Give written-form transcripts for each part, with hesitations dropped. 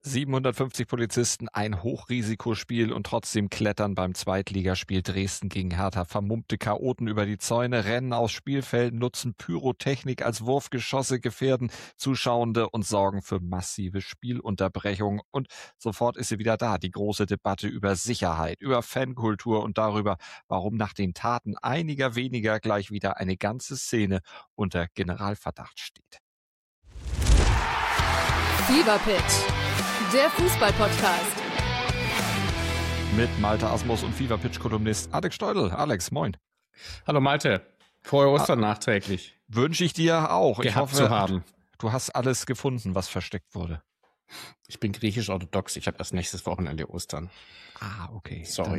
750 Polizisten, ein Hochrisikospiel und trotzdem klettern beim Zweitligaspiel Dresden gegen Hertha vermummte Chaoten über die Zäune, rennen aus Spielfelden, nutzen Pyrotechnik als Wurfgeschosse, gefährden Zuschauende und sorgen für massive Spielunterbrechungen. Und sofort ist sie wieder da, die große Debatte über Sicherheit, über Fankultur und darüber, warum nach den Taten einiger weniger gleich wieder eine ganze Szene unter Generalverdacht steht. Fever Pitch, der Fußball-Podcast. Mit Malte Asmus und Fever Pitch-Kolumnist Alex Steudel. Alex, moin. Hallo Malte, frohe Ostern nachträglich. Wünsche ich dir auch. Ich hoffe, zu haben. Du hast alles gefunden, was versteckt wurde. Ich bin griechisch-orthodox, ich habe erst nächstes Wochenende Ostern. Ah, okay. Sorry.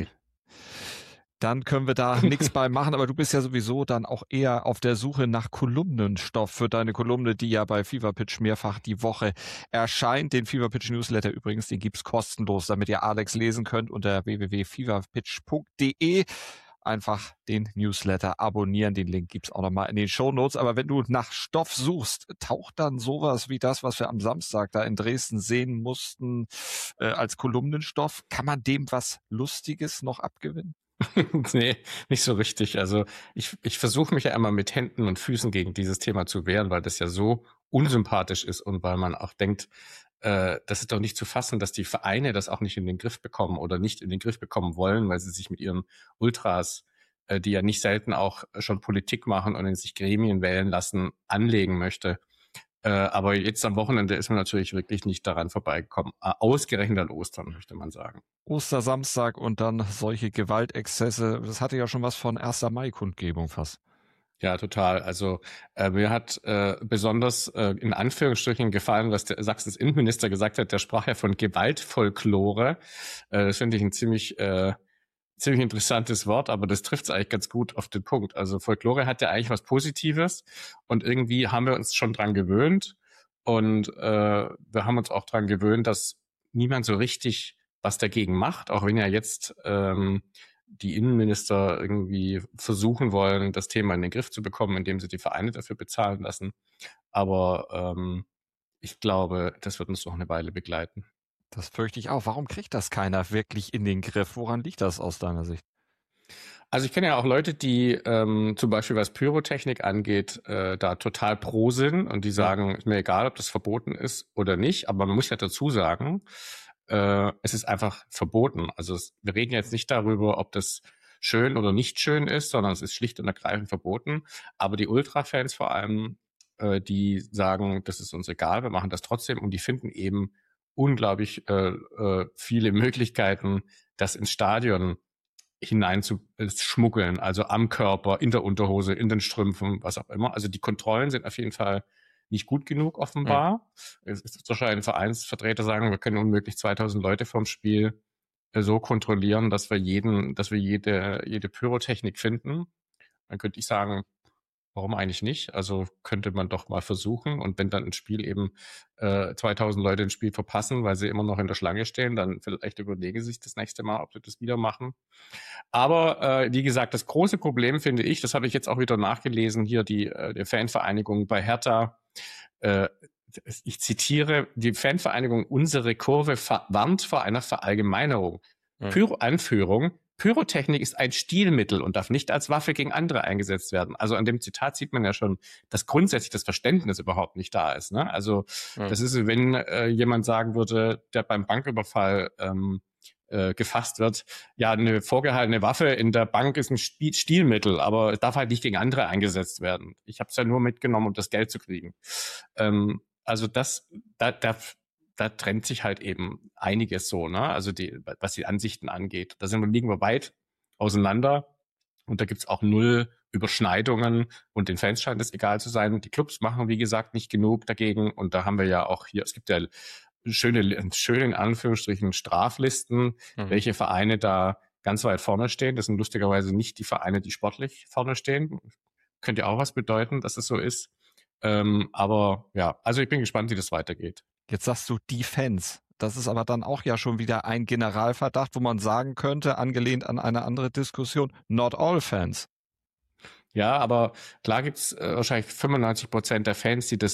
Dann können wir da nichts bei machen, aber du bist ja sowieso dann auch eher auf der Suche nach Kolumnenstoff für deine Kolumne, die ja bei Fever Pitch mehrfach die Woche erscheint. Den Fever Pitch Newsletter übrigens, den gibt's kostenlos, damit ihr Alex lesen könnt unter www.feverpitch.de. Einfach den Newsletter abonnieren, den Link gibt's auch nochmal in den Shownotes. Aber wenn du nach Stoff suchst, taucht dann sowas wie das, was wir am Samstag da in Dresden sehen mussten, als Kolumnenstoff. Kann man dem was Lustiges noch abgewinnen? Nee, nicht so richtig. Also ich versuche mich ja immer mit Händen und Füßen gegen dieses Thema zu wehren, weil das ja so unsympathisch ist und weil man auch denkt, das ist doch nicht zu fassen, dass die Vereine das auch nicht in den Griff bekommen oder nicht in den Griff bekommen wollen, weil sie sich mit ihren Ultras, die ja nicht selten auch schon Politik machen und in sich Gremien wählen lassen, anlegen möchte. Aber jetzt am Wochenende ist man natürlich wirklich nicht daran vorbeigekommen. Ausgerechnet an Ostern, möchte man sagen. Ostersamstag und dann solche Gewaltexzesse. Das hatte ja schon was von 1. Mai-Kundgebung fast. Ja, total. Also mir hat besonders in Anführungsstrichen gefallen, was der Sachsens Innenminister gesagt hat. Der sprach ja von Gewaltfolklore. Das finde ich ein ziemlich interessantes Wort, aber das trifft es eigentlich ganz gut auf den Punkt. Also Folklore hat ja eigentlich was Positives und irgendwie haben wir uns schon dran gewöhnt und wir haben uns auch dran gewöhnt, dass niemand so richtig was dagegen macht, auch wenn ja jetzt die Innenminister irgendwie versuchen wollen, das Thema in den Griff zu bekommen, indem sie die Vereine dafür bezahlen lassen. Aber ich glaube, das wird uns noch eine Weile begleiten. Das fürchte ich auch. Warum kriegt das keiner wirklich in den Griff? Woran liegt das aus deiner Sicht? Also ich kenne ja auch Leute, die zum Beispiel was Pyrotechnik angeht, da total pro sind und die sagen, ist mir egal, ob das verboten ist oder nicht, aber man muss ja dazu sagen, es ist einfach verboten. Also wir reden jetzt nicht darüber, ob das schön oder nicht schön ist, sondern es ist schlicht und ergreifend verboten. Aber die Ultra-Fans vor allem, die sagen, das ist uns egal, wir machen das trotzdem und die finden eben unglaublich viele Möglichkeiten, das ins Stadion hinein zu schmuggeln, also am Körper, in der Unterhose, in den Strümpfen, was auch immer. Also die Kontrollen sind auf jeden Fall nicht gut genug offenbar. Es ist wahrscheinlich ein Vereinsvertreter sagen, wir können unmöglich 2000 Leute vorm Spiel so kontrollieren, dass wir jede Pyrotechnik finden. Dann könnte ich sagen, warum eigentlich nicht? Also könnte man doch mal versuchen. Und wenn dann ein Spiel eben 2000 Leute ein Spiel verpassen, weil sie immer noch in der Schlange stehen, dann vielleicht überlegen sie sich das nächste Mal, ob sie das wieder machen. Aber wie gesagt, das große Problem finde ich, das habe ich jetzt auch wieder nachgelesen, hier die Fanvereinigung bei Hertha. Ich zitiere, die Fanvereinigung Unsere Kurve warnt vor einer Verallgemeinerung. Anführung, Pyrotechnik ist ein Stilmittel und darf nicht als Waffe gegen andere eingesetzt werden. Also an dem Zitat sieht man ja schon, dass grundsätzlich das Verständnis überhaupt nicht da ist. Ne? Also das ist, wenn jemand sagen würde, der beim Banküberfall gefasst wird, ja, eine vorgehaltene Waffe in der Bank ist ein Stilmittel, aber es darf halt nicht gegen andere eingesetzt werden. Ich habe es ja nur mitgenommen, um das Geld zu kriegen. Also da trennt sich halt eben einiges so, ne? Also was die Ansichten angeht. Liegen wir weit auseinander und da gibt's auch null Überschneidungen und den Fans scheint es egal zu sein. Die Clubs machen, wie gesagt, nicht genug dagegen und da haben wir ja auch hier, es gibt ja schöne in Anführungsstrichen Straflisten, welche Vereine da ganz weit vorne stehen. Das sind lustigerweise nicht die Vereine, die sportlich vorne stehen. Könnte ja auch was bedeuten, dass es so ist. Aber ja, also ich bin gespannt, wie das weitergeht. Jetzt sagst du die Fans. Das ist aber dann auch ja schon wieder ein Generalverdacht, wo man sagen könnte, angelehnt an eine andere Diskussion, not all fans. Ja, aber klar gibt's wahrscheinlich 95% der Fans, die das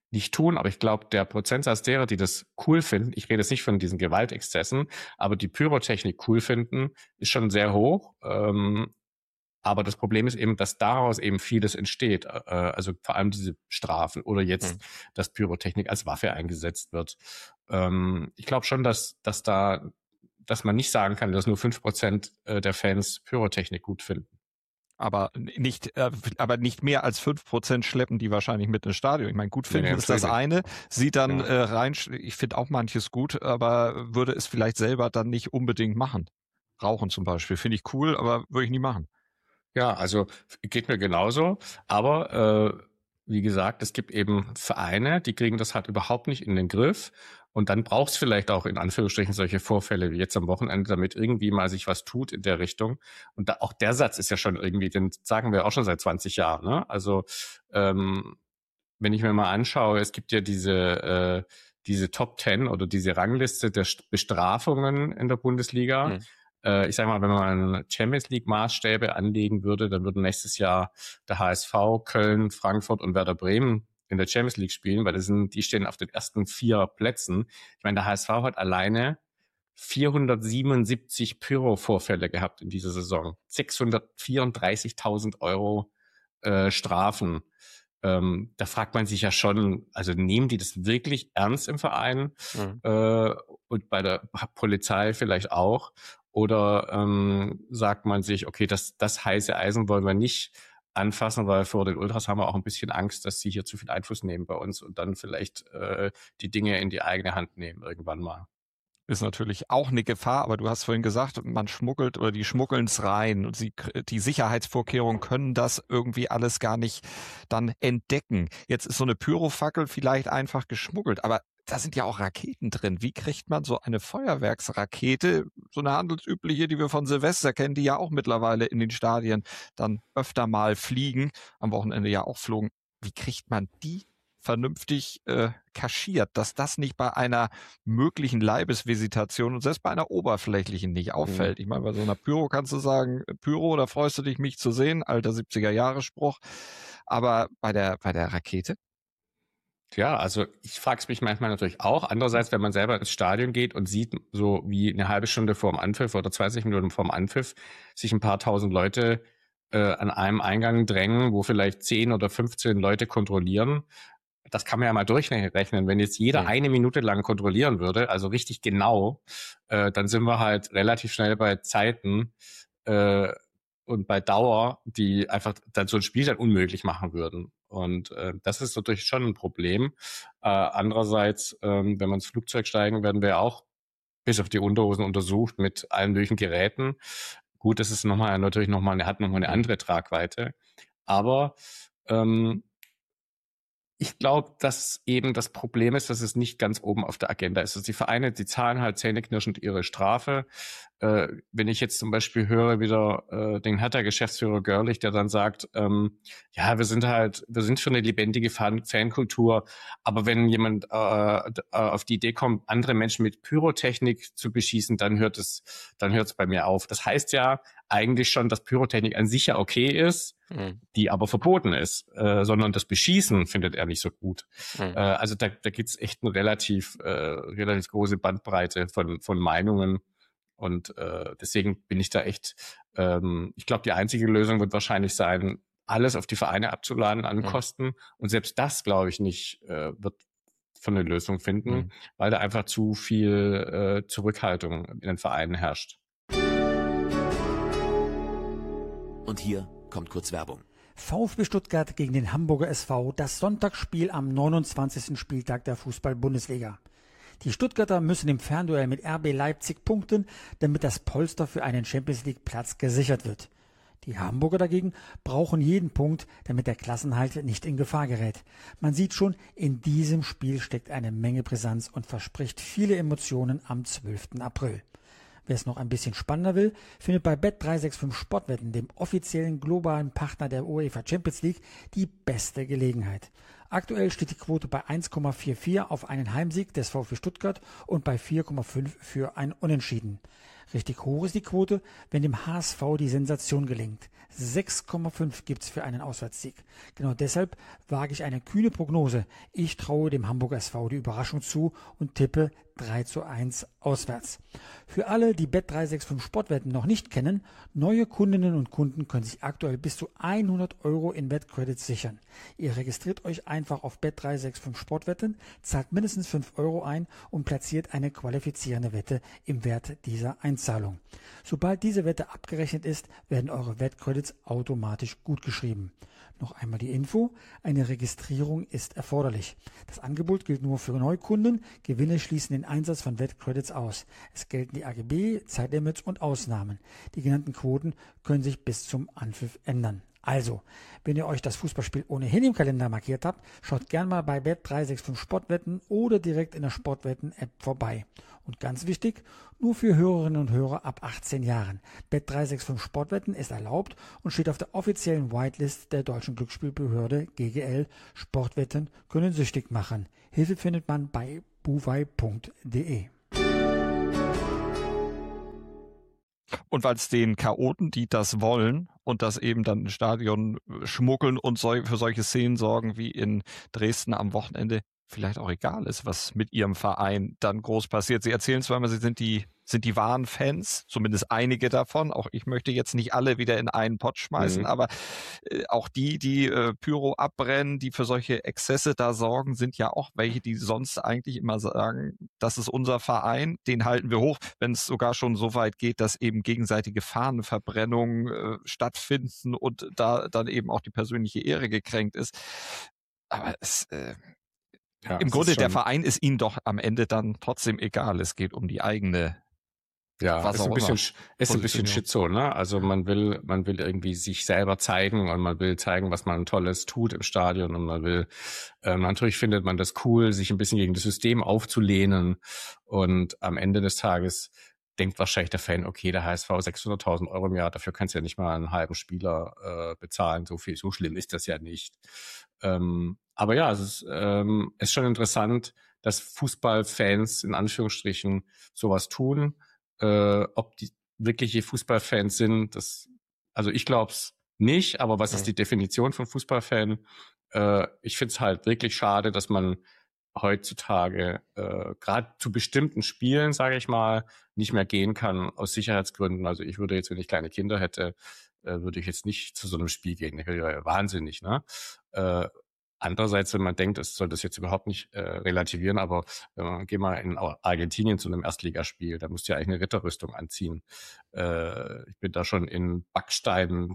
nicht tun, aber ich glaube, der Prozentsatz derer, die das cool finden, ich rede jetzt nicht von diesen Gewaltexzessen, aber die Pyrotechnik cool finden, ist schon sehr hoch. Aber das Problem ist eben, dass daraus eben vieles entsteht. Also vor allem diese Strafen oder jetzt, dass Pyrotechnik als Waffe eingesetzt wird. Ich glaube schon, dass man nicht sagen kann, dass nur 5% der Fans Pyrotechnik gut finden. Aber nicht mehr als 5% schleppen die wahrscheinlich mit ins Stadion. Ich meine, gut finden ist das eine. Sie dann rein, ich finde auch manches gut, aber würde es vielleicht selber dann nicht unbedingt machen. Rauchen zum Beispiel, finde ich cool, aber würde ich nie machen. Ja, also geht mir genauso. Aber wie gesagt, es gibt eben Vereine, die kriegen das halt überhaupt nicht in den Griff. Und dann braucht es vielleicht auch in Anführungsstrichen solche Vorfälle wie jetzt am Wochenende, damit irgendwie mal sich was tut in der Richtung. Und auch der Satz ist ja schon irgendwie, den sagen wir auch schon seit 20 Jahren. Ne? Also wenn ich mir mal anschaue, es gibt ja diese Top 10 oder diese Rangliste der Bestrafungen in der Bundesliga. Ich sage mal, wenn man Champions League Maßstäbe anlegen würde, dann würden nächstes Jahr der HSV, Köln, Frankfurt und Werder Bremen in der Champions League spielen, weil die stehen auf den ersten 4 Plätzen. Ich meine, der HSV hat alleine 477 Pyro-Vorfälle gehabt in dieser Saison. 634.000 Euro Strafen. Da fragt man sich ja schon, also nehmen die das wirklich ernst im Verein und bei der Polizei vielleicht auch? Oder sagt man sich, okay, das heiße Eisen wollen wir nicht anfassen, weil vor den Ultras haben wir auch ein bisschen Angst, dass sie hier zu viel Einfluss nehmen bei uns und dann vielleicht die Dinge in die eigene Hand nehmen irgendwann mal. Ist natürlich auch eine Gefahr, aber du hast vorhin gesagt, man schmuggelt oder die schmuggeln es rein und die Sicherheitsvorkehrungen können das irgendwie alles gar nicht dann entdecken. Jetzt ist so eine Pyrofackel vielleicht einfach geschmuggelt, aber da sind ja auch Raketen drin. Wie kriegt man so eine Feuerwerksrakete, so eine handelsübliche, die wir von Silvester kennen, die ja auch mittlerweile in den Stadien dann öfter mal fliegen, am Wochenende ja auch flogen. Wie kriegt man die vernünftig kaschiert, dass das nicht bei einer möglichen Leibesvisitation und selbst bei einer oberflächlichen nicht auffällt? Ich meine, bei so einer Pyro kannst du sagen, Pyro, da freust du dich, mich zu sehen, alter 70er-Jahre-Spruch. Aber bei der Rakete? Ja, also ich frage es mich manchmal natürlich auch. Andererseits, wenn man selber ins Stadion geht und sieht, so wie eine halbe Stunde vorm Anpfiff oder 20 Minuten vorm Anpfiff sich ein paar tausend Leute an einem Eingang drängen, wo vielleicht 10 oder 15 Leute kontrollieren. Das kann man ja mal durchrechnen. Wenn jetzt jeder eine Minute lang kontrollieren würde, also richtig genau, dann sind wir halt relativ schnell bei Zeiten und bei Dauer, die einfach dann so ein Spiel dann unmöglich machen würden. Und das ist natürlich schon ein Problem. Andererseits, wenn wir ins Flugzeug steigen, werden wir auch bis auf die Unterhosen untersucht mit allen möglichen Geräten. Gut, das ist natürlich nochmal eine andere Tragweite. Aber ich glaube, dass eben das Problem ist, dass es nicht ganz oben auf der Agenda ist. Also die Vereine, die zahlen halt zähneknirschend ihre Strafe. Wenn ich jetzt zum Beispiel höre wieder den Hertha-Geschäftsführer Görlich, der dann sagt, ja, wir sind für eine lebendige Fankultur, aber wenn jemand auf die Idee kommt, andere Menschen mit Pyrotechnik zu beschießen, dann hört es bei mir auf. Das heißt ja eigentlich schon, dass Pyrotechnik an sich ja okay ist, die aber verboten ist, sondern das Beschießen findet er nicht so gut. Also da gibt's echt eine relativ große Bandbreite von Meinungen und deswegen bin ich da echt, ich glaube, die einzige Lösung wird wahrscheinlich sein, alles auf die Vereine abzuladen an Kosten und selbst das, glaube ich, nicht wird von eine Lösung finden, weil da einfach zu viel Zurückhaltung in den Vereinen herrscht. Und hier kommt kurz Werbung. VfB Stuttgart gegen den Hamburger SV, das Sonntagsspiel am 29. Spieltag der Fußball-Bundesliga. Die Stuttgarter müssen im Fernduell mit RB Leipzig punkten, damit das Polster für einen Champions-League-Platz gesichert wird. Die Hamburger dagegen brauchen jeden Punkt, damit der Klassenhalt nicht in Gefahr gerät. Man sieht schon, in diesem Spiel steckt eine Menge Brisanz und verspricht viele Emotionen am 12. April. Wer es noch ein bisschen spannender will, findet bei Bet365 Sportwetten, dem offiziellen globalen Partner der UEFA Champions League, die beste Gelegenheit. Aktuell steht die Quote bei 1,44 auf einen Heimsieg des VfB Stuttgart und bei 4,5 für ein Unentschieden. Richtig hoch ist die Quote, wenn dem HSV die Sensation gelingt. 6,5 gibt's für einen Auswärtssieg. Genau deshalb wage ich eine kühne Prognose. Ich traue dem Hamburger SV die Überraschung zu und tippe 3:1 auswärts. Für alle, die Bet365 Sportwetten noch nicht kennen, neue Kundinnen und Kunden können sich aktuell bis zu 100 € in Wettcredits sichern. Ihr registriert euch einfach auf Bet365 Sportwetten, zahlt mindestens 5 € ein und platziert eine qualifizierende Wette im Wert dieser Einzahlung. Sobald diese Wette abgerechnet ist, werden eure Wettcredits automatisch gutgeschrieben. Noch einmal die Info, eine Registrierung ist erforderlich. Das Angebot gilt nur für Neukunden, Gewinne schließen den Einsatz von Wettcredits aus. Es gelten die AGB, Zeitlimits und Ausnahmen. Die genannten Quoten können sich bis zum Anpfiff ändern. Also, wenn ihr euch das Fußballspiel ohnehin im Kalender markiert habt, schaut gern mal bei Bet365 Sportwetten oder direkt in der Sportwetten-App vorbei. Und ganz wichtig, nur für Hörerinnen und Hörer ab 18 Jahren. Bet365 Sportwetten ist erlaubt und steht auf der offiziellen Whitelist der deutschen Glücksspielbehörde GGL. Sportwetten können süchtig machen. Hilfe findet man bei buwei.de. Und weil es den Chaoten, die das wollen und das eben dann ins Stadion schmuggeln und für solche Szenen sorgen wie in Dresden am Wochenende, vielleicht auch egal ist, was mit ihrem Verein dann groß passiert. Sie erzählen zwar immer, sie sind die wahren Fans, zumindest einige davon. Auch ich möchte jetzt nicht alle wieder in einen Pott schmeißen, aber auch die Pyro abbrennen, die für solche Exzesse da sorgen, sind ja auch welche, die sonst eigentlich immer sagen, das ist unser Verein, den halten wir hoch, wenn es sogar schon so weit geht, dass eben gegenseitige Fahnenverbrennungen stattfinden und da dann eben auch die persönliche Ehre gekränkt ist. Aber im Grunde, der Verein ist ihnen doch am Ende dann trotzdem egal. Es geht um die eigene. Ja, ist ein bisschen schizo, ne? Also man will irgendwie sich selber zeigen und man will zeigen, was man Tolles tut im Stadion und man will, natürlich findet man das cool, sich ein bisschen gegen das System aufzulehnen und am Ende des Tages denkt wahrscheinlich der Fan, okay, der HSV 600.000 € im Jahr, dafür kannst du ja nicht mal einen halben Spieler bezahlen, so schlimm ist das ja nicht. Aber ja, es ist schon interessant, dass Fußballfans in Anführungsstrichen sowas tun. Ob die wirkliche Fußballfans sind, also ich glaube es nicht, aber was ist die Definition von Fußballfan? Ich finde es halt wirklich schade, dass man heutzutage gerade zu bestimmten Spielen, sage ich mal, nicht mehr gehen kann aus Sicherheitsgründen. Also ich würde jetzt, wenn ich kleine Kinder hätte, würde ich jetzt nicht zu so einem Spiel gehen. Ich wäre ja wahnsinnig, ne? Andererseits, wenn man denkt, es soll das jetzt überhaupt nicht relativieren, aber geh mal in Argentinien zu einem Erstligaspiel, da musst du ja eigentlich eine Ritterrüstung anziehen. Ich bin da schon in Backsteine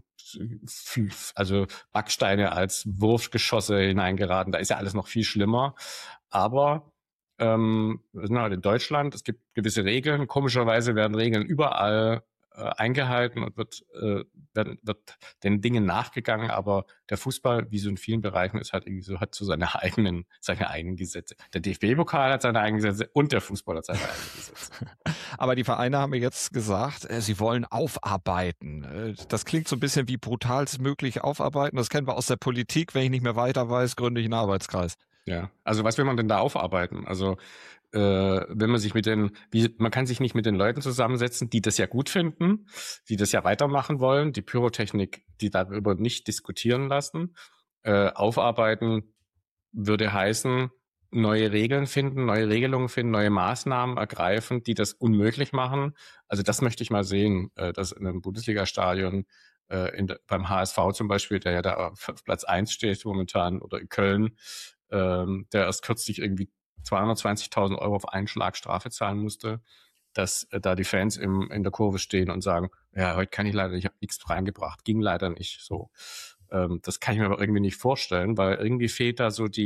als Wurfgeschosse hineingeraten, da ist ja alles noch viel schlimmer. Aber wir sind halt in Deutschland, es gibt gewisse Regeln, komischerweise werden Regeln überall eingehalten und wird den Dingen nachgegangen, aber der Fußball, wie so in vielen Bereichen, ist halt irgendwie so, hat so seine eigenen Gesetze. Der DFB-Pokal hat seine eigenen Gesetze und der Fußball hat seine eigenen Gesetze. Aber die Vereine haben mir jetzt gesagt, sie wollen aufarbeiten. Das klingt so ein bisschen wie brutalstmöglich aufarbeiten. Das kennen wir aus der Politik. Wenn ich nicht mehr weiter weiß, gründe ich einen Arbeitskreis. Ja, also was will man denn da aufarbeiten? Also wenn man sich man kann sich nicht mit den Leuten zusammensetzen, die das ja gut finden, die das ja weitermachen wollen, die Pyrotechnik, die darüber nicht diskutieren lassen. Aufarbeiten würde heißen, neue Regeln finden, neue Regelungen finden, neue Maßnahmen ergreifen, die das unmöglich machen. Also das möchte ich mal sehen, dass in einem Bundesliga-Stadion beim HSV zum Beispiel, der ja da auf Platz 1 steht momentan, oder in Köln, der erst kürzlich irgendwie 220.000 € auf einen Schlag Strafe zahlen musste, dass da die Fans in der Kurve stehen und sagen, ja, heute kann ich leider nicht, ich habe nichts reingebracht, ging leider nicht. So, das kann ich mir aber irgendwie nicht vorstellen, weil irgendwie fehlt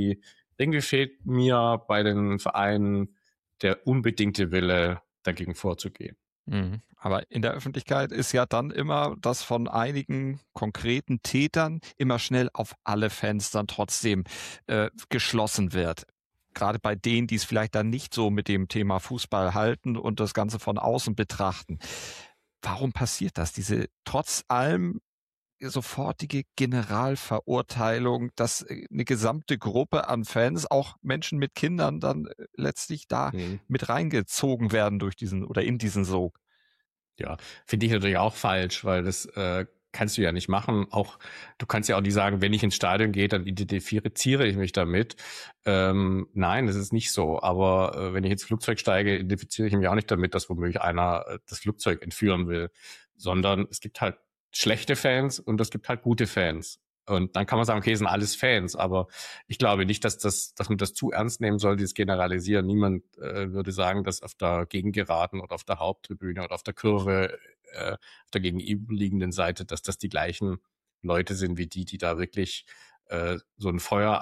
mir bei den Vereinen der unbedingte Wille, dagegen vorzugehen. Aber in der Öffentlichkeit ist ja dann immer, dass von einigen konkreten Tätern immer schnell auf alle Fans dann trotzdem geschlossen wird. Gerade bei denen, die es vielleicht dann nicht so mit dem Thema Fußball halten und das Ganze von außen betrachten. Warum passiert das? Diese trotz allem sofortige Generalverurteilung, dass eine gesamte Gruppe an Fans, auch Menschen mit Kindern, dann letztlich da mit reingezogen werden durch in diesen Sog. Ja, finde ich natürlich auch falsch, weil das kannst du ja nicht machen. Auch du kannst ja auch nicht sagen, wenn ich ins Stadion gehe, dann identifiziere ich mich damit. Nein, das ist nicht so. Aber wenn ich ins Flugzeug steige, identifiziere ich mich auch nicht damit, dass womöglich einer das Flugzeug entführen will, sondern es gibt halt schlechte Fans und es gibt halt gute Fans. Und dann kann man sagen, okay, es sind alles Fans, aber ich glaube nicht, dass man das zu ernst nehmen soll, dieses Generalisieren. Niemand würde sagen, dass auf der Gegengeraden oder auf der Haupttribüne oder auf der Kurve, auf der gegenüberliegenden Seite, dass das die gleichen Leute sind wie die da wirklich so ein Feuer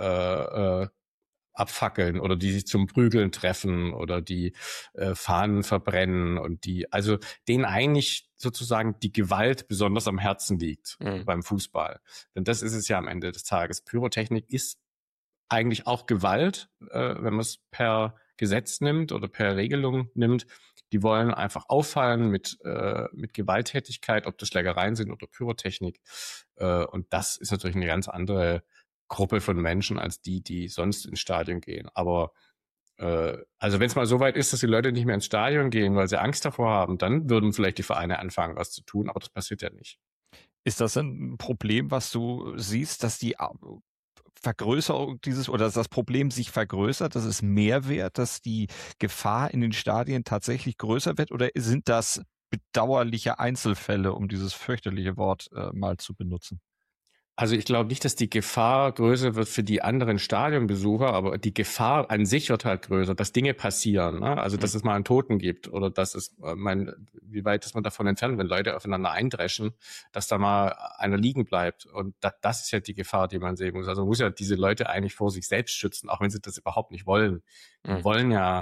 abfackeln oder die sich zum Prügeln treffen oder die Fahnen verbrennen und also denen eigentlich sozusagen die Gewalt besonders am Herzen liegt beim Fußball. Denn das ist es ja am Ende des Tages. Pyrotechnik ist eigentlich auch Gewalt, wenn man es per Gesetz nimmt oder per Regelung nimmt. Die wollen einfach auffallen mit Gewalttätigkeit, ob das Schlägereien sind oder Pyrotechnik. Und das ist natürlich eine ganz andere Gruppe von Menschen als die sonst ins Stadion gehen. Aber also wenn es mal so weit ist, dass die Leute nicht mehr ins Stadion gehen, weil sie Angst davor haben, dann würden vielleicht die Vereine anfangen, was zu tun. Aber das passiert ja nicht. Ist das ein Problem, was du siehst, dass die Vergrößerung oder dass das Problem sich vergrößert, dass es mehr wird, dass die Gefahr in den Stadien tatsächlich größer wird? Oder sind das bedauerliche Einzelfälle, um dieses fürchterliche Wort mal zu benutzen? Also ich glaube nicht, dass die Gefahr größer wird für die anderen Stadionbesucher, aber die Gefahr an sich wird halt größer, dass Dinge passieren. Ne? Also dass es mal einen Toten gibt oder dass es, wie weit ist man davon entfernt, wenn Leute aufeinander eindreschen, dass da mal einer liegen bleibt. Und das ist ja die Gefahr, die man sehen muss. Also man muss ja diese Leute eigentlich vor sich selbst schützen, auch wenn sie das überhaupt nicht wollen. Die wollen ja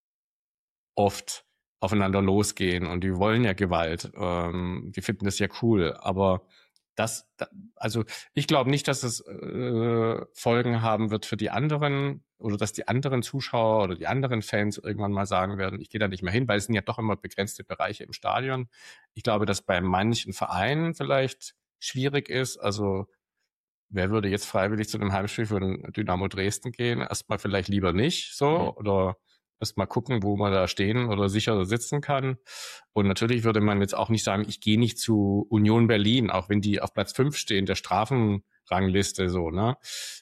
oft aufeinander losgehen und die wollen ja Gewalt. Die finden das ja cool, aber also ich glaube nicht, dass es Folgen haben wird für die anderen oder dass die anderen Zuschauer oder die anderen Fans irgendwann mal sagen werden, ich gehe da nicht mehr hin, weil es sind ja doch immer begrenzte Bereiche im Stadion. Ich glaube, dass bei manchen Vereinen vielleicht schwierig ist. Also wer würde jetzt freiwillig zu einem Heimspiel für den Dynamo Dresden gehen? Erstmal vielleicht lieber nicht so oder erst mal gucken, wo man da stehen oder sicher sitzen kann. Und natürlich würde man jetzt auch nicht sagen, ich gehe nicht zu Union Berlin, auch wenn die auf Platz 5 stehen, der Strafenrangliste so, ne?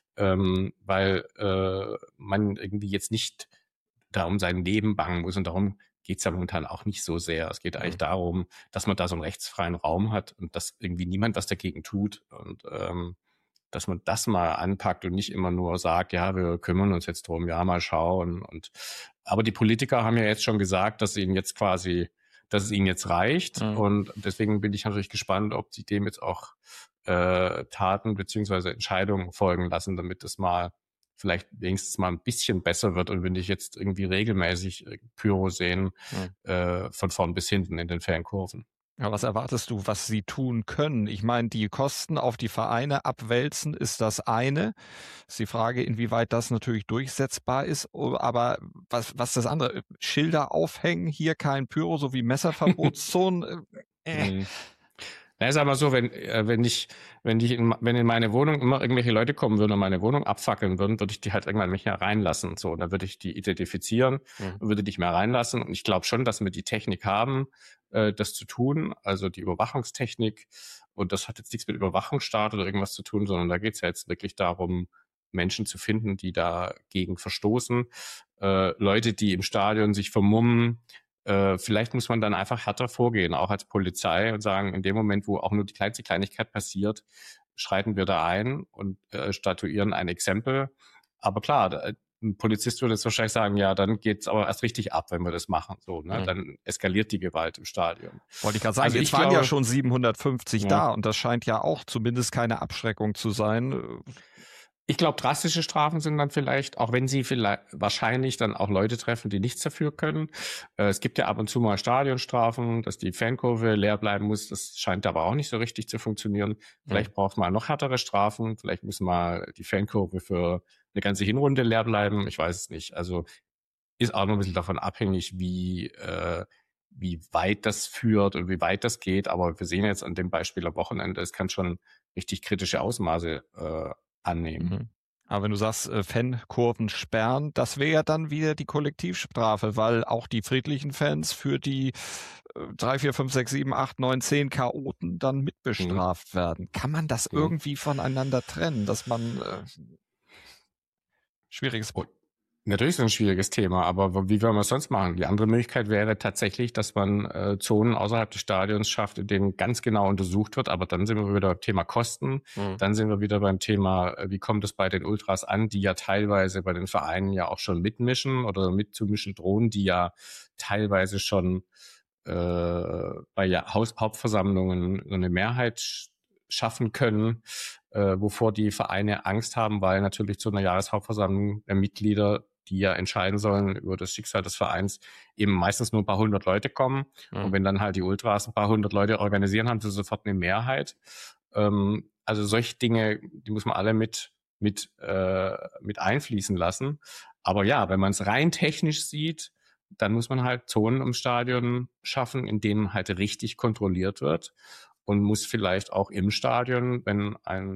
Weil man irgendwie jetzt nicht da um sein Leben bangen muss. Und darum geht's ja momentan auch nicht so sehr. Es geht eigentlich darum, dass man da so einen rechtsfreien Raum hat und dass irgendwie niemand was dagegen tut. Und dass man das mal anpackt und nicht immer nur sagt, ja, wir kümmern uns jetzt drum, ja, mal schauen. Aber die Politiker haben ja jetzt schon gesagt, dass es ihnen jetzt reicht. Und deswegen bin ich natürlich gespannt, ob sie dem jetzt auch Taten beziehungsweise Entscheidungen folgen lassen, damit es mal vielleicht wenigstens mal ein bisschen besser wird. Und wenn ich jetzt irgendwie regelmäßig Pyro sehen, von vorn bis hinten in den Fankurven. Ja, was erwartest du, was sie tun können? Ich meine, die Kosten auf die Vereine abwälzen ist das eine. Ist die Frage, inwieweit das natürlich durchsetzbar ist. Aber was das andere? Schilder aufhängen, hier kein Pyro, so wie Messerverbotszonen. Na, sag mal so, wenn in meine Wohnung immer irgendwelche Leute kommen würden und meine Wohnung abfackeln würden, würde ich die halt irgendwann nicht mehr reinlassen. So, und dann würde ich die identifizieren und würde die nicht mehr reinlassen. Und ich glaube schon, dass wir die Technik haben, das zu tun, also die Überwachungstechnik. Und das hat jetzt nichts mit Überwachungsstaat oder irgendwas zu tun, sondern da geht es ja jetzt wirklich darum, Menschen zu finden, die dagegen verstoßen. Leute, die im Stadion sich vermummen. Vielleicht muss man dann einfach härter vorgehen, auch als Polizei, und sagen, in dem Moment, wo auch nur die kleinste Kleinigkeit passiert, schreiten wir da ein und statuieren ein Exempel. Aber klar, ein Polizist würde jetzt wahrscheinlich sagen, ja, dann geht's aber erst richtig ab, wenn wir das machen. So, ne? Dann eskaliert die Gewalt im Stadion. Wollte ich gerade sagen, jetzt waren ja schon 750 da und das scheint ja auch zumindest keine Abschreckung zu sein. Ich glaube, drastische Strafen sind dann vielleicht, auch wenn sie wahrscheinlich dann auch Leute treffen, die nichts dafür können. Es gibt ja ab und zu mal Stadionstrafen, dass die Fankurve leer bleiben muss. Das scheint aber auch nicht so richtig zu funktionieren. Vielleicht braucht man noch härtere Strafen. Vielleicht muss mal die Fankurve für eine ganze Hinrunde leer bleiben. Ich weiß es nicht. Also ist auch noch ein bisschen davon abhängig, wie weit das führt und wie weit das geht. Aber wir sehen jetzt an dem Beispiel am Wochenende, es kann schon richtig kritische Ausmaße annehmen. Aber wenn du sagst, Fankurven sperren, das wäre ja dann wieder die Kollektivstrafe, weil auch die friedlichen Fans für die 3, 4, 5, 6, 7, 8, 9, 10 Chaoten dann mitbestraft werden. Kann man das irgendwie voneinander trennen, dass man schwieriges Oh, natürlich ist es ein schwieriges Thema, aber wie wollen wir es sonst machen? Die andere Möglichkeit wäre tatsächlich, dass man Zonen außerhalb des Stadions schafft, in denen ganz genau untersucht wird, aber dann sind wir wieder beim Thema Kosten, dann sind wir wieder beim Thema, wie kommt es bei den Ultras an, die ja teilweise bei den Vereinen ja auch schon mitmischen oder mitzumischen drohen, die ja teilweise schon bei Hauptversammlungen so eine Mehrheit schaffen können, wovor die Vereine Angst haben, weil natürlich zu einer Jahreshauptversammlung der Mitglieder, die ja entscheiden sollen über das Schicksal des Vereins, eben meistens nur ein paar hundert Leute kommen. Und wenn dann halt die Ultras ein paar hundert Leute organisieren, haben sie sofort eine Mehrheit. Also solche Dinge, die muss man alle mit einfließen lassen. Aber ja, wenn man es rein technisch sieht, dann muss man halt Zonen im Stadion schaffen, in denen halt richtig kontrolliert wird. Und muss vielleicht auch im Stadion, wenn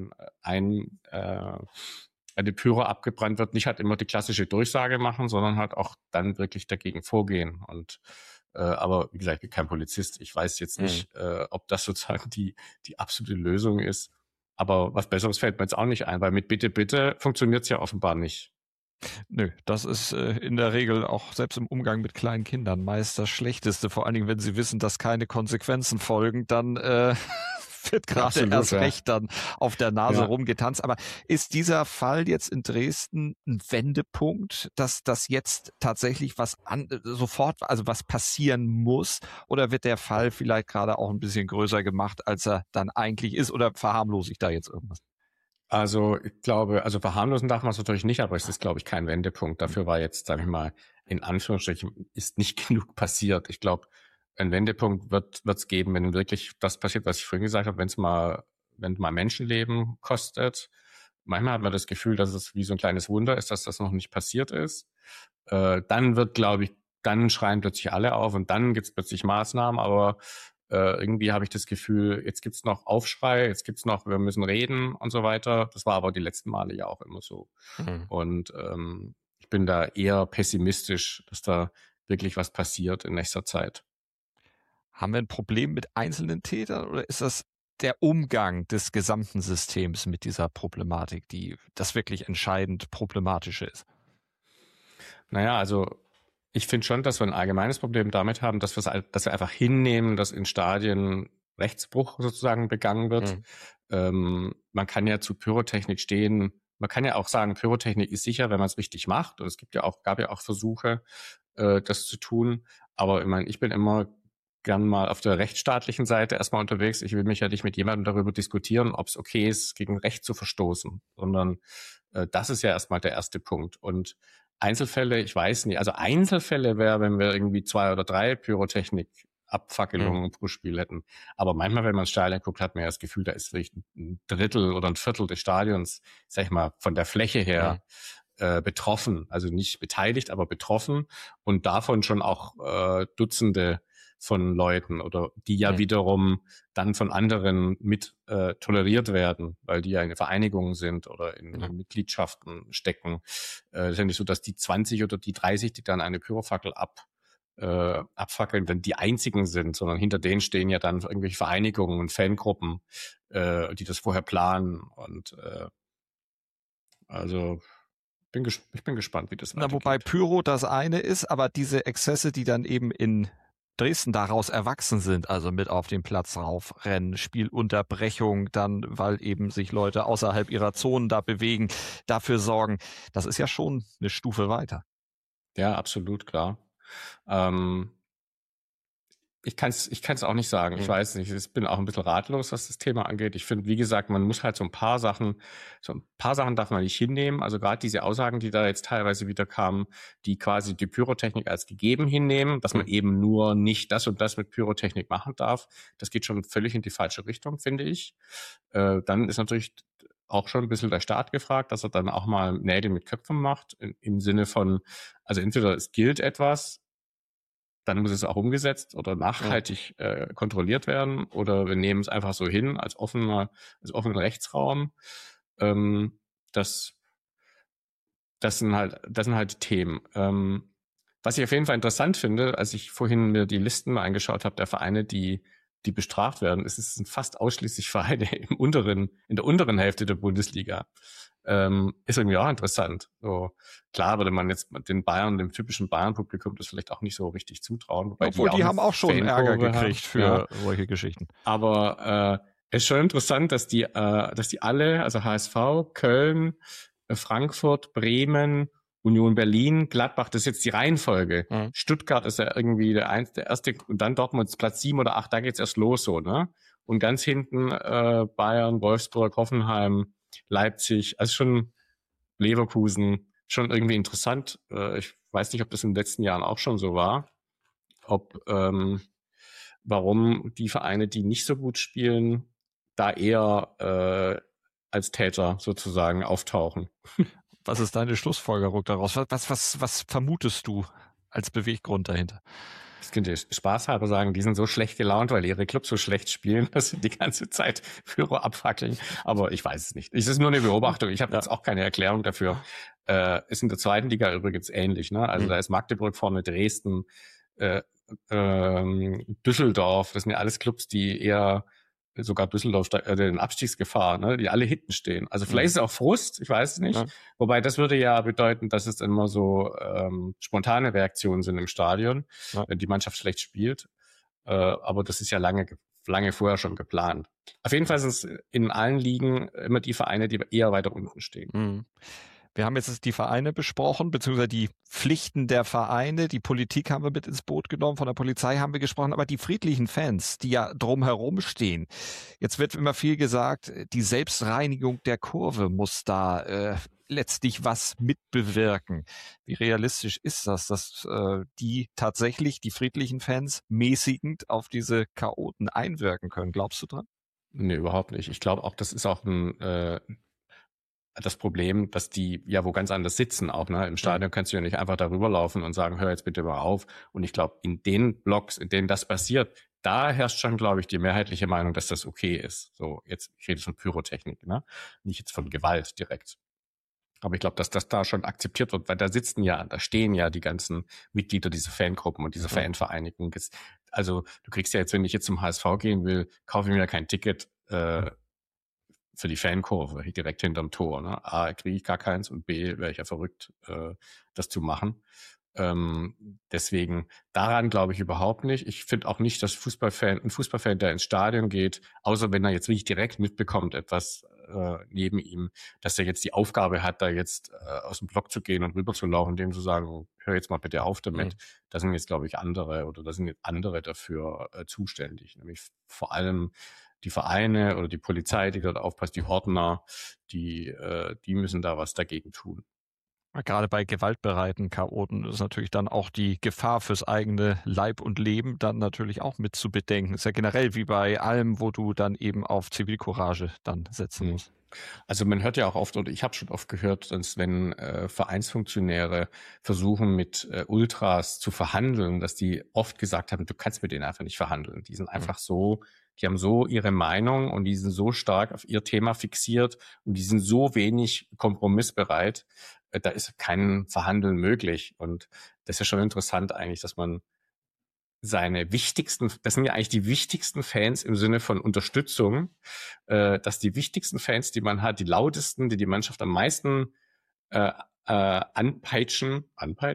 eine Pyro abgebrannt wird, nicht halt immer die klassische Durchsage machen, sondern halt auch dann wirklich dagegen vorgehen. Und aber wie gesagt, ich bin kein Polizist. Ich weiß jetzt nicht, ob das sozusagen die absolute Lösung ist. Aber was Besseres fällt mir jetzt auch nicht ein, weil mit Bitte, bitte funktioniert es ja offenbar nicht. Nö, das ist in der Regel auch selbst im Umgang mit kleinen Kindern meist das Schlechteste. Vor allen Dingen, wenn sie wissen, dass keine Konsequenzen folgen, dann wird gerade erst recht dann auf der Nase rumgetanzt. Aber ist dieser Fall jetzt in Dresden ein Wendepunkt, dass das jetzt tatsächlich sofort was passieren muss? Oder wird der Fall vielleicht gerade auch ein bisschen größer gemacht, als er dann eigentlich ist? Oder verharmlose ich da jetzt irgendwas? Also ich glaube, verharmlosen darf man es natürlich nicht, aber es ist, glaube ich, kein Wendepunkt. Dafür war jetzt, sage ich mal, in Anführungsstrichen, ist nicht genug passiert. Ich glaube, ein Wendepunkt wird's geben, wenn wirklich das passiert, was ich vorhin gesagt habe, wenn mal Menschenleben kostet. Manchmal hat man das Gefühl, dass es wie so ein kleines Wunder ist, dass das noch nicht passiert ist. Dann glaube ich, dann schreien plötzlich alle auf und dann gibt's plötzlich Maßnahmen, aber irgendwie habe ich das Gefühl, jetzt gibt's noch Aufschrei, jetzt gibt's noch, wir müssen reden und so weiter. Das war aber die letzten Male ja auch immer so. Und ich bin da eher pessimistisch, dass da wirklich was passiert in nächster Zeit. Haben wir ein Problem mit einzelnen Tätern oder ist das der Umgang des gesamten Systems mit dieser Problematik, die das wirklich entscheidend Problematische ist? Naja, also ich finde schon, dass wir ein allgemeines Problem damit haben, dass wir einfach hinnehmen, dass in Stadien Rechtsbruch sozusagen begangen wird. Man kann ja zu Pyrotechnik stehen. Man kann ja auch sagen, Pyrotechnik ist sicher, wenn man es richtig macht. Und es gab ja auch Versuche, das zu tun. Aber ich meine, ich bin immer gern mal auf der rechtsstaatlichen Seite erstmal unterwegs. Ich will mich ja nicht mit jemandem darüber diskutieren, ob es okay ist, gegen Recht zu verstoßen, sondern das ist ja erstmal der erste Punkt. Und Einzelfälle, ich weiß nicht. Also Einzelfälle wäre, wenn wir irgendwie 2 oder 3 Pyrotechnik-Abfackelungen pro Spiel hätten. Aber manchmal, wenn man ins Stadion guckt, hat man ja das Gefühl, da ist vielleicht ein Drittel oder ein Viertel des Stadions, sag ich mal, von der Fläche her betroffen. Also nicht beteiligt, aber betroffen. Und davon schon auch Dutzende von Leuten oder die ja wiederum dann von anderen mit toleriert werden, weil die ja in Vereinigungen sind oder in Mitgliedschaften stecken. Es ist ja nicht so, dass die 20 oder die 30, die dann eine Pyrofackel abfackeln, dann die einzigen sind, sondern hinter denen stehen ja dann irgendwelche Vereinigungen und Fangruppen, die das vorher planen. Und also ich bin gespannt, wie das weitergeht. Wobei Pyro das eine ist, aber diese Exzesse, die dann eben in Dresden daraus erwachsen sind, also mit auf den Platz raufrennen, Spielunterbrechung, dann, weil eben sich Leute außerhalb ihrer Zonen da bewegen, dafür sorgen, das ist ja schon eine Stufe weiter. Ja, absolut, klar. Ich kann's auch nicht sagen. Ich weiß nicht. Ich bin auch ein bisschen ratlos, was das Thema angeht. Ich finde, wie gesagt, man muss halt so ein paar Sachen darf man nicht hinnehmen. Also gerade diese Aussagen, die da jetzt teilweise wieder kamen, die quasi die Pyrotechnik als gegeben hinnehmen, dass man eben nur nicht das und das mit Pyrotechnik machen darf. Das geht schon völlig in die falsche Richtung, finde ich. Dann ist natürlich auch schon ein bisschen der Staat gefragt, dass er dann auch mal Nägel mit Köpfen macht, im Sinne von, also entweder es gilt etwas, dann muss es auch umgesetzt oder nachhaltig kontrolliet werden, oder wir nehmen es einfach so hin als offenen Rechtsraum. Das sind halt die Themen. Was ich auf jeden Fall interessant finde, als ich vorhin mir die Listen mal angeschaut habe, der Vereine, die bestraft werden, sind fast ausschließlich Vereine in der unteren Hälfte der Bundesliga. Ist irgendwie auch interessant. So, klar würde man jetzt dem typischen Bayern-Publikum das vielleicht auch nicht so richtig zutrauen. Obwohl die haben auch schon Ärger gekriegt für solche Geschichten. Aber ist schon interessant, dass die alle, also HSV, Köln, Frankfurt, Bremen, Union Berlin, Gladbach, das ist jetzt die Reihenfolge. Mhm. Stuttgart ist ja irgendwie der erste und dann Dortmund Platz 7 oder 8, da geht's erst los so, ne? Und ganz hinten Bayern, Wolfsburg, Hoffenheim, Leipzig, also schon Leverkusen, schon irgendwie interessant. Ich weiß nicht, ob das in den letzten Jahren auch schon so war. Warum die Vereine, die nicht so gut spielen, da eher als Täter sozusagen auftauchen. Was ist deine Schlussfolgerung daraus? Was vermutest du als Beweggrund dahinter? Das könnte ich spaßhalber sagen, die sind so schlecht gelaunt, weil ihre Clubs so schlecht spielen, dass sie die ganze Zeit Führer abfackeln. Aber ich weiß es nicht. Es ist nur eine Beobachtung. Ich habe jetzt auch keine Erklärung dafür. Ist in der zweiten Liga übrigens ähnlich, ne? Also da ist Magdeburg vorne, Dresden, Düsseldorf. Das sind ja alles Clubs, die eher sogar Düsseldorf in Abstiegsgefahr, ne, die alle hinten stehen. Also vielleicht ist es auch Frust, ich weiß es nicht. Ja. Wobei das würde ja bedeuten, dass es immer so spontane Reaktionen sind im Stadion, wenn die Mannschaft schlecht spielt. Aber das ist ja lange vorher schon geplant. Auf jeden Fall sind es in allen Ligen immer die Vereine, die eher weiter unten stehen. Mhm. Wir haben jetzt die Vereine besprochen, beziehungsweise die Pflichten der Vereine. Die Politik haben wir mit ins Boot genommen, von der Polizei haben wir gesprochen, aber die friedlichen Fans, die ja drumherum stehen. Jetzt wird immer viel gesagt, die Selbstreinigung der Kurve muss da letztlich was mitbewirken. Wie realistisch ist das, dass die friedlichen Fans mäßigend auf diese Chaoten einwirken können? Glaubst du dran? Nee, überhaupt nicht. Ich glaube auch, das ist auch das Problem, dass die ja wo ganz anders sitzen auch, ne? Im Stadion kannst du ja nicht einfach darüber laufen und sagen, hör jetzt bitte mal auf. Und ich glaube, in den Blocks, in denen das passiert, da herrscht schon, glaube ich, die mehrheitliche Meinung, dass das okay ist. So, ich rede von Pyrotechnik, ne? Nicht jetzt von Gewalt direkt. Aber ich glaube, dass das da schon akzeptiert wird, weil da stehen ja die ganzen Mitglieder dieser Fangruppen und dieser Fanvereinigung. Also du kriegst ja jetzt, wenn ich jetzt zum HSV gehen will, kaufe ich mir ja kein Ticket für die Fankurve direkt hinterm Tor. Ne? A, kriege ich gar keins und B, wäre ich ja verrückt, das zu machen. Deswegen, daran glaube ich überhaupt nicht. Ich finde auch nicht, dass ein Fußballfan, der ins Stadion geht, außer wenn er jetzt wirklich direkt mitbekommt, etwas neben ihm, dass er jetzt die Aufgabe hat, da jetzt aus dem Block zu gehen und rüber zu laufen, dem zu sagen, hör jetzt mal bitte auf damit. Da sind jetzt, glaube ich, andere dafür zuständig. Nämlich vor allem die Vereine oder die Polizei, die dort aufpasst, die Ordner, die müssen da was dagegen tun. Gerade bei gewaltbereiten Chaoten ist natürlich dann auch die Gefahr fürs eigene Leib und Leben dann natürlich auch mit zu bedenken. Ist ja generell wie bei allem, wo du dann eben auf Zivilcourage dann setzen musst. Also man hört ja auch oft, oder ich habe schon oft gehört, dass wenn Vereinsfunktionäre versuchen mit Ultras zu verhandeln, dass die oft gesagt haben, du kannst mit denen einfach nicht verhandeln. Die sind einfach die haben so ihre Meinung und die sind so stark auf ihr Thema fixiert und die sind so wenig kompromissbereit, da ist kein Verhandeln möglich. Und das ist ja schon interessant eigentlich, dass man das sind ja eigentlich die wichtigsten Fans im Sinne von Unterstützung, dass die wichtigsten Fans, die man hat, die lautesten, die Mannschaft am meisten anpeitschen,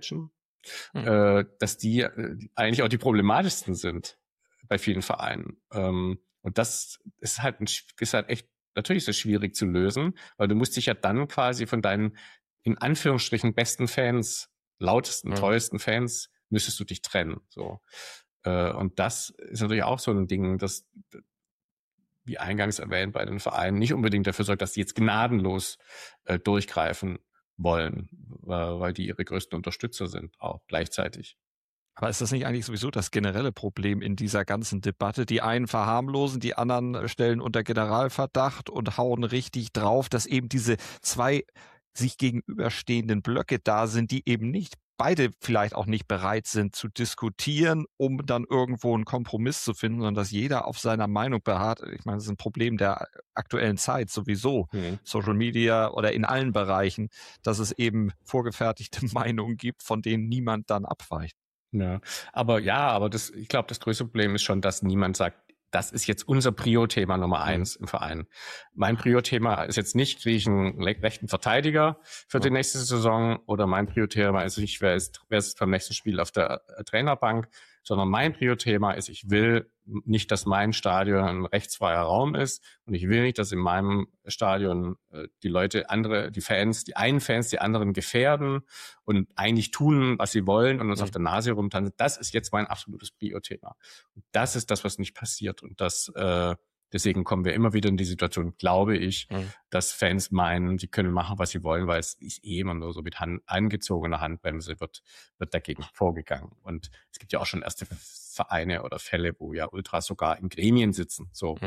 dass die eigentlich auch die problematischsten sind bei vielen Vereinen. Und das ist halt echt, natürlich ist es schwierig zu lösen, weil du musst dich ja dann quasi von deinen, in Anführungsstrichen, besten Fans, lautesten, treuesten Fans, müsstest du dich trennen, so. Und das ist natürlich auch so ein Ding, das, wie eingangs erwähnt, bei den Vereinen nicht unbedingt dafür sorgt, dass sie jetzt gnadenlos durchgreifen wollen, weil die ihre größten Unterstützer sind, auch gleichzeitig. Aber ist das nicht eigentlich sowieso das generelle Problem in dieser ganzen Debatte? Die einen verharmlosen, die anderen stellen unter Generalverdacht und hauen richtig drauf, dass eben diese zwei sich gegenüberstehenden Blöcke da sind, die eben nicht beide vielleicht auch nicht bereit sind zu diskutieren, um dann irgendwo einen Kompromiss zu finden, sondern dass jeder auf seiner Meinung beharrt. Ich meine, das ist ein Problem der aktuellen Zeit sowieso. Social Media oder in allen Bereichen, dass es eben vorgefertigte Meinungen gibt, von denen niemand dann abweicht. Ja, aber ich glaube, das größte Problem ist schon, dass niemand sagt, das ist jetzt unser Prio-Thema Nummer 1 im Verein. Mein Prio-Thema ist jetzt nicht, kriege ich einen rechten Verteidiger für die nächste Saison, oder mein Prio-Thema ist nicht, wer ist beim nächsten Spiel auf der Trainerbank, sondern mein Prio-Thema ist, ich will nicht, dass mein Stadion ein rechtsfreier Raum ist, und ich will nicht, dass in meinem Stadion die Fans, die anderen gefährden und eigentlich tun, was sie wollen und uns auf der Nase rumtanzen. Das ist jetzt mein absolutes Prio-Thema. Und das ist das, was nicht passiert. Und deswegen kommen wir immer wieder in die Situation, glaube ich, dass Fans meinen, sie können machen, was sie wollen, weil es ist immer nur so mit angezogener Handbremse wird dagegen vorgegangen. Und es gibt ja auch schon erste Vereine oder Fälle, wo ja Ultras sogar in Gremien sitzen. So,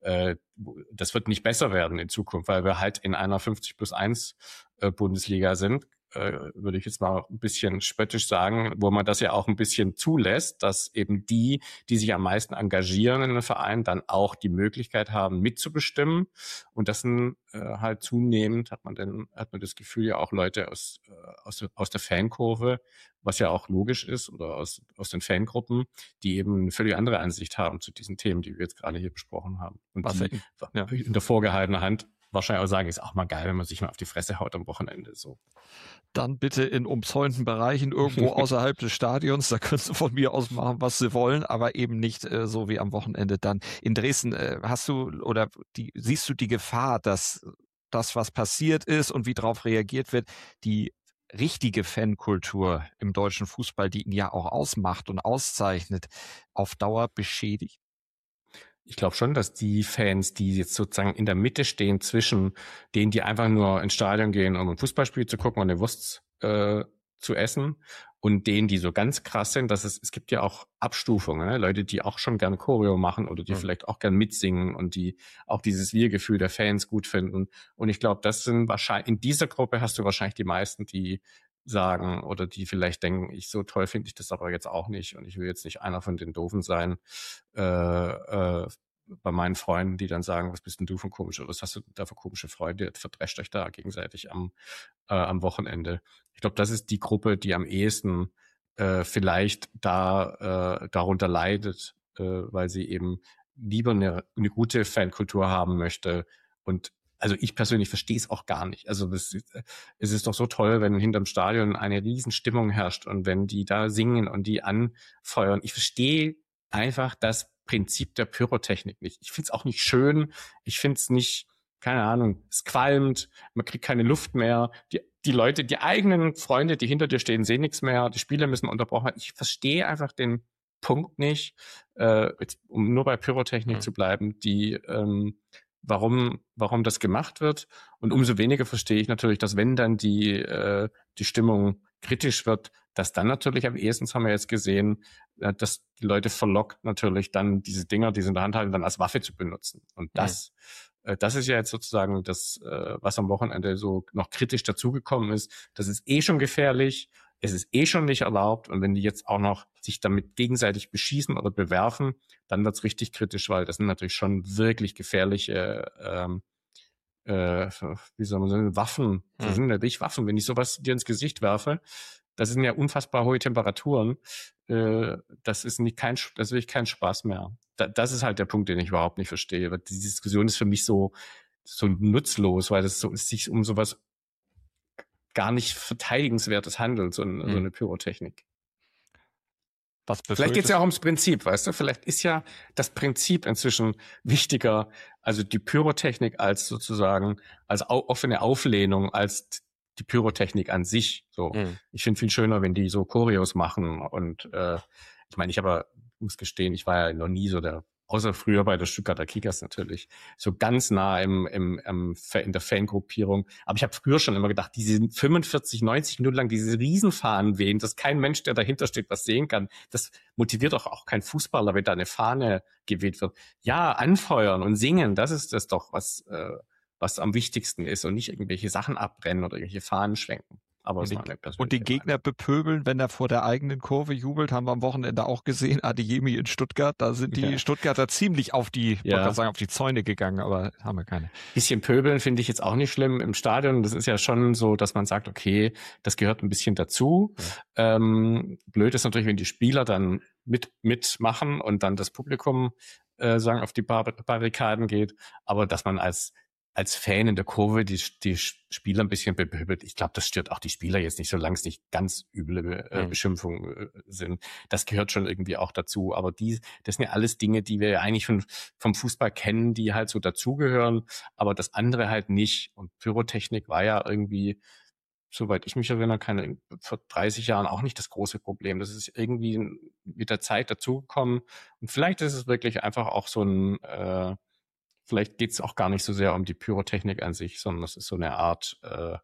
das wird nicht besser werden in Zukunft, weil wir halt in einer 50+1 Bundesliga sind. Würde ich jetzt mal ein bisschen spöttisch sagen, wo man das ja auch ein bisschen zulässt, dass eben die sich am meisten engagieren in einem Verein, dann auch die Möglichkeit haben, mitzubestimmen. Und das sind halt zunehmend, hat man das Gefühl, ja auch Leute aus der Fankurve, was ja auch logisch ist, oder aus den Fangruppen, die eben eine völlig andere Ansicht haben zu diesen Themen, die wir jetzt gerade hier besprochen haben. Und die in der vorgehaltenen Hand wahrscheinlich auch sagen, ist auch mal geil, wenn man sich mal auf die Fresse haut am Wochenende. So. Dann bitte in umzäunten Bereichen irgendwo außerhalb des Stadions. Da können sie von mir aus machen, was sie wollen, aber eben nicht so wie am Wochenende dann. In Dresden siehst du die Gefahr, dass das, was passiert ist und wie darauf reagiert wird, die richtige Fankultur im deutschen Fußball, die ihn ja auch ausmacht und auszeichnet, auf Dauer beschädigt? Ich glaube schon, dass die Fans, die jetzt sozusagen in der Mitte stehen zwischen denen, die einfach nur ins Stadion gehen, um ein Fußballspiel zu gucken und eine Wurst zu essen, und denen, die so ganz krass sind, dass es gibt ja auch Abstufungen, ne? Leute, die auch schon gerne Choreo machen oder die vielleicht auch gern mitsingen und die auch dieses Wir-Gefühl der Fans gut finden. Und ich glaube, das sind wahrscheinlich, in dieser Gruppe hast du wahrscheinlich die meisten, die sagen oder die vielleicht denken, so toll finde ich das aber jetzt auch nicht und ich will jetzt nicht einer von den Doofen sein, bei meinen Freunden, die dann sagen, was bist denn du für ein komischer, was hast du da für komische Freunde, verdrescht euch da gegenseitig am Wochenende. Ich glaube, das ist die Gruppe, die am ehesten vielleicht darunter leidet, weil sie eben lieber eine gute Fankultur haben möchte. Und also ich persönlich verstehe es auch gar nicht. Also es ist doch so toll, wenn hinterm Stadion eine Riesenstimmung herrscht und wenn die da singen und die anfeuern. Ich verstehe einfach das Prinzip der Pyrotechnik nicht. Ich finde es auch nicht schön. Ich finde es nicht, keine Ahnung, es qualmt, man kriegt keine Luft mehr. Die Leute, die eigenen Freunde, die hinter dir stehen, sehen nichts mehr. Die Spiele müssen unterbrochen werden. Ich verstehe einfach den Punkt nicht, jetzt, um nur bei Pyrotechnik zu bleiben, warum das gemacht wird. Und umso weniger verstehe ich natürlich, dass wenn dann die Stimmung kritisch wird, dass dann natürlich am ehesten, haben wir jetzt gesehen, dass die Leute verlockt natürlich dann diese Dinger, die sie in der Hand halten, dann als Waffe zu benutzen. Und das ist ja jetzt sozusagen das, was am Wochenende so noch kritisch dazugekommen ist. Das ist schon gefährlich. Es ist schon nicht erlaubt. Und wenn die jetzt auch noch sich damit gegenseitig beschießen oder bewerfen, dann wird's richtig kritisch, weil das sind natürlich schon wirklich gefährliche, wie soll man sagen, Waffen. Das sind natürlich Waffen. Wenn ich sowas dir ins Gesicht werfe, das sind ja unfassbar hohe Temperaturen. Das will ich keinen Spaß mehr. Das ist halt der Punkt, den ich überhaupt nicht verstehe. Weil die Diskussion ist für mich so nutzlos, weil es sich um sowas gar nicht verteidigenswertes handelt, so eine Pyrotechnik. Vielleicht geht es ja auch ums Prinzip, weißt du? Vielleicht ist ja das Prinzip inzwischen wichtiger, also die Pyrotechnik als sozusagen, als offene Auflehnung, als die Pyrotechnik an sich. So, ich finde viel schöner, wenn die so Choreos machen. Und ich meine, muss gestehen, ich war ja noch nie so außer früher bei der Stuttgarter Kickers natürlich, so ganz nah in der Fangruppierung. Aber ich habe früher schon immer gedacht, diese 45, 90 Minuten lang diese Riesenfahnen wehen, dass kein Mensch, der dahinter steht, was sehen kann, das motiviert doch auch kein Fußballer, wenn da eine Fahne geweht wird. Ja, anfeuern und singen, das ist das doch, was am wichtigsten ist und nicht irgendwelche Sachen abbrennen oder irgendwelche Fahnen schwenken. Aber und den Gegner bepöbeln, wenn er vor der eigenen Kurve jubelt, haben wir am Wochenende auch gesehen, Adeyemi in Stuttgart, da sind die Stuttgarter ziemlich auf die Zäune gegangen, aber haben wir keine. Bisschen pöbeln finde ich jetzt auch nicht schlimm im Stadion. Das ist ja schon so, dass man sagt, okay, das gehört ein bisschen dazu. Ja. Blöd ist natürlich, wenn die Spieler dann mitmachen und dann das Publikum auf die Barrikaden geht, aber dass man als Fan in der Kurve die Spieler ein bisschen bepöbelt. Ich glaube, das stört auch die Spieler jetzt nicht, solange es nicht ganz üble Beschimpfungen sind. Das gehört schon irgendwie auch dazu. Aber das sind ja alles Dinge, die wir ja eigentlich vom Fußball kennen, die halt so dazugehören, aber das andere halt nicht. Und Pyrotechnik war ja irgendwie, soweit ich mich erinnere, vor 30 Jahren auch nicht das große Problem. Das ist irgendwie mit der Zeit dazugekommen. Und vielleicht ist es wirklich einfach auch so ein vielleicht geht es auch gar nicht so sehr um die Pyrotechnik an sich, sondern es ist so eine Art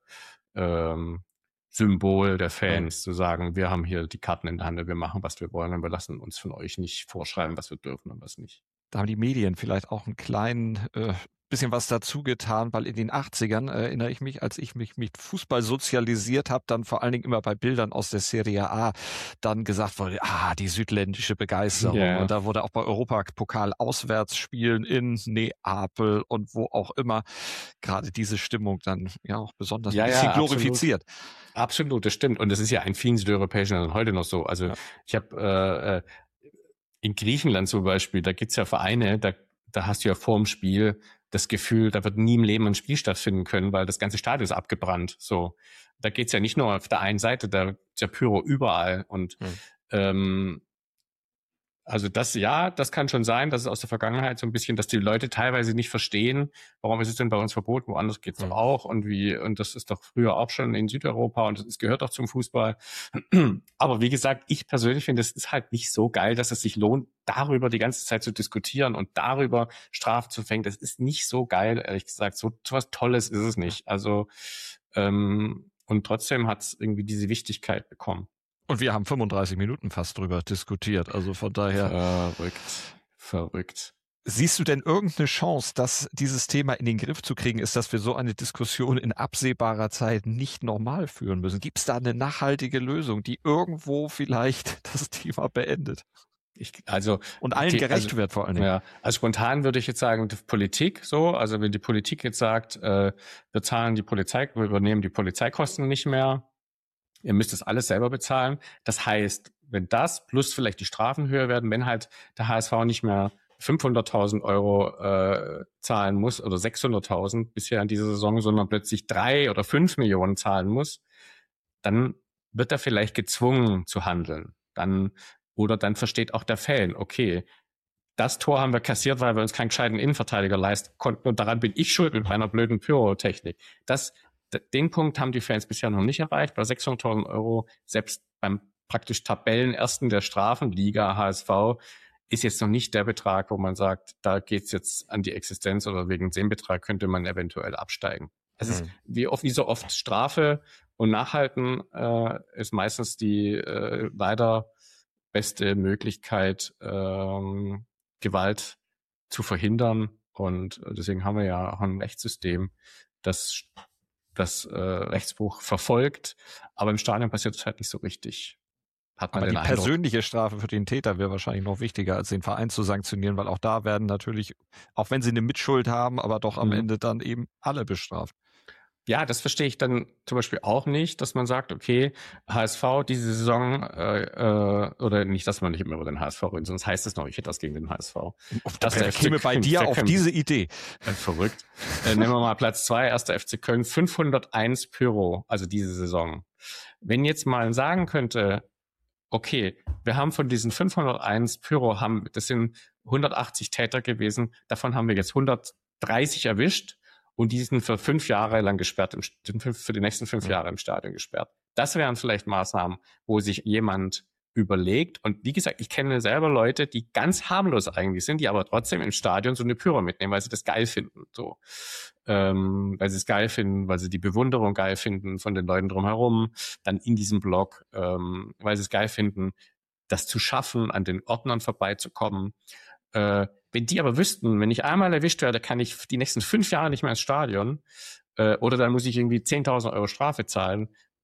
Symbol der Fans, zu sagen, wir haben hier die Karten in der Hand, wir machen, was wir wollen und wir lassen uns von euch nicht vorschreiben, was wir dürfen und was nicht. Da haben die Medien vielleicht auch einen kleinen bisschen was dazu getan, weil in den 80ern erinnere ich mich, als ich mich mit Fußball sozialisiert habe, dann vor allen Dingen immer bei Bildern aus der Serie A dann gesagt wurde, die südländische Begeisterung. Yeah. Und da wurde auch bei Europapokal Auswärtsspielen in Neapel und wo auch immer gerade diese Stimmung dann ja auch besonders ein bisschen glorifiziert. Absolut, das stimmt. Und das ist ja in vielen südeuropäischen Ländern heute noch so. Also ich habe in Griechenland zum Beispiel, da gibt's ja Vereine, da hast du ja vor dem Spiel das Gefühl, da wird nie im Leben ein Spiel stattfinden können, weil das ganze Stadion ist abgebrannt. So, da geht's ja nicht nur auf der einen Seite, da ist ja Pyro überall. Und also das kann schon sein, dass es aus der Vergangenheit so ein bisschen, dass die Leute teilweise nicht verstehen, warum ist es denn bei uns verboten, woanders geht's doch auch und das ist doch früher auch schon in Südeuropa und es gehört doch zum Fußball. Aber wie gesagt, ich persönlich finde, es ist halt nicht so geil, dass es sich lohnt, darüber die ganze Zeit zu diskutieren und darüber Strafen zu verhängen. Das ist nicht so geil, ehrlich gesagt. So was Tolles ist es nicht. Also und trotzdem hat es irgendwie diese Wichtigkeit bekommen. Und wir haben 35 Minuten fast drüber diskutiert, also von daher. Verrückt. Siehst du denn irgendeine Chance, dass dieses Thema in den Griff zu kriegen ist, dass wir so eine Diskussion in absehbarer Zeit nicht normal führen müssen? Gibt es da eine nachhaltige Lösung, die irgendwo vielleicht das Thema beendet? Und allen gerecht wird vor allen Dingen. Ja, also spontan würde ich jetzt sagen, die Politik so, also wenn die Politik jetzt sagt, wir übernehmen die Polizeikosten nicht mehr, ihr müsst das alles selber bezahlen. Das heißt, wenn das plus vielleicht die Strafen höher werden, wenn halt der HSV nicht mehr 500.000 Euro zahlen muss oder 600.000 bisher in dieser Saison, sondern plötzlich 3 oder 5 Millionen zahlen muss, dann wird er vielleicht gezwungen zu handeln. Dann versteht auch der Fan, okay, das Tor haben wir kassiert, weil wir uns keinen gescheiten Innenverteidiger leisten konnten und daran bin ich schuld mit meiner blöden Pyrotechnik. Den Punkt haben die Fans bisher noch nicht erreicht. Bei 600.000 Euro, selbst beim praktisch Tabellenersten der Strafenliga HSV, ist jetzt noch nicht der Betrag, wo man sagt, da geht's jetzt an die Existenz oder wegen dem Betrag könnte man eventuell absteigen. Es ist wie so oft Strafe und Nachhalten ist meistens die leider beste Möglichkeit, Gewalt zu verhindern. Und deswegen haben wir ja auch ein Rechtssystem, das Rechtsbruch verfolgt, aber im Stadion passiert es halt nicht so richtig. Aber die persönliche Strafe für den Täter wäre wahrscheinlich noch wichtiger, als den Verein zu sanktionieren, weil auch da werden natürlich, auch wenn sie eine Mitschuld haben, aber doch am Ende dann eben alle bestraft. Ja, das verstehe ich dann zum Beispiel auch nicht, dass man sagt, okay, HSV diese Saison, oder nicht, dass man nicht immer über den HSV redet, sonst heißt es noch, ich hätte was gegen den HSV. Das käme bei dir auf diese Idee. Verrückt. Nehmen wir mal Platz 2, 1. FC Köln, 501 Pyro, also diese Saison. Wenn jetzt mal sagen könnte, okay, wir haben von diesen 501 Pyro, das sind 180 Täter gewesen, davon haben wir jetzt 130 erwischt, und die sind für 5 Jahre lang gesperrt, für die nächsten 5 Jahre im Stadion gesperrt. Das wären vielleicht Maßnahmen, wo sich jemand überlegt. Und wie gesagt, ich kenne selber Leute, die ganz harmlos eigentlich sind, die aber trotzdem im Stadion so eine Pyro mitnehmen, weil sie das geil finden. So, weil sie es geil finden, weil sie die Bewunderung geil finden von den Leuten drumherum, dann in diesem Block, weil sie es geil finden, das zu schaffen, an den Ordnern vorbeizukommen. Wenn die aber wüssten, wenn ich einmal erwischt werde, kann ich die nächsten 5 Jahre nicht mehr ins Stadion oder dann muss ich irgendwie 10.000 Euro Strafe zahlen,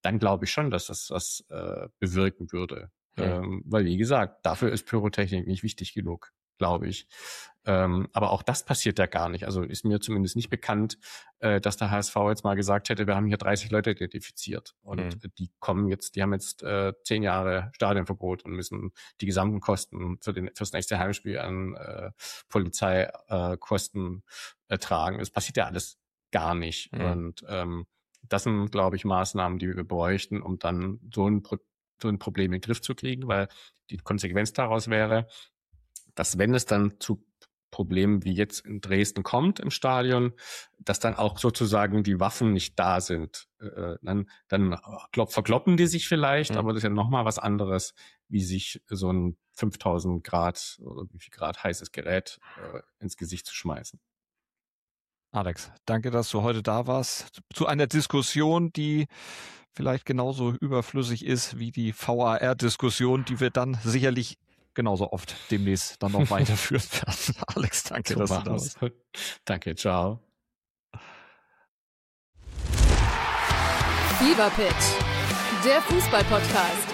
dann glaube ich schon, dass das was bewirken würde. Weil, wie gesagt, dafür ist Pyrotechnik nicht wichtig genug, glaube ich. Aber auch das passiert ja gar nicht. Also ist mir zumindest nicht bekannt, dass der HSV jetzt mal gesagt hätte, wir haben hier 30 Leute identifiziert. Und die haben jetzt 10 Jahre Stadionverbot und müssen die gesamten Kosten fürs nächste Heimspiel an Polizeikosten tragen. Das passiert ja alles gar nicht. Und das sind, glaube ich, Maßnahmen, die wir bräuchten, um dann so ein Problem in den Griff zu kriegen, weil die Konsequenz daraus wäre, dass wenn es dann zu Problemen wie jetzt in Dresden kommt im Stadion, dass dann auch sozusagen die Waffen nicht da sind. Dann verkloppen die sich vielleicht, aber das ist ja nochmal was anderes, wie sich so ein 5000 Grad oder wie viel Grad heißes Gerät ins Gesicht zu schmeißen. Alex, danke, dass du heute da warst. Zu einer Diskussion, die vielleicht genauso überflüssig ist wie die VAR-Diskussion, die wir dann sicherlich genauso oft demnächst dann noch weiterführen werden. Alex, danke, dass du da warst. Danke, ciao. Fever Pitch, der Fußball-Podcast.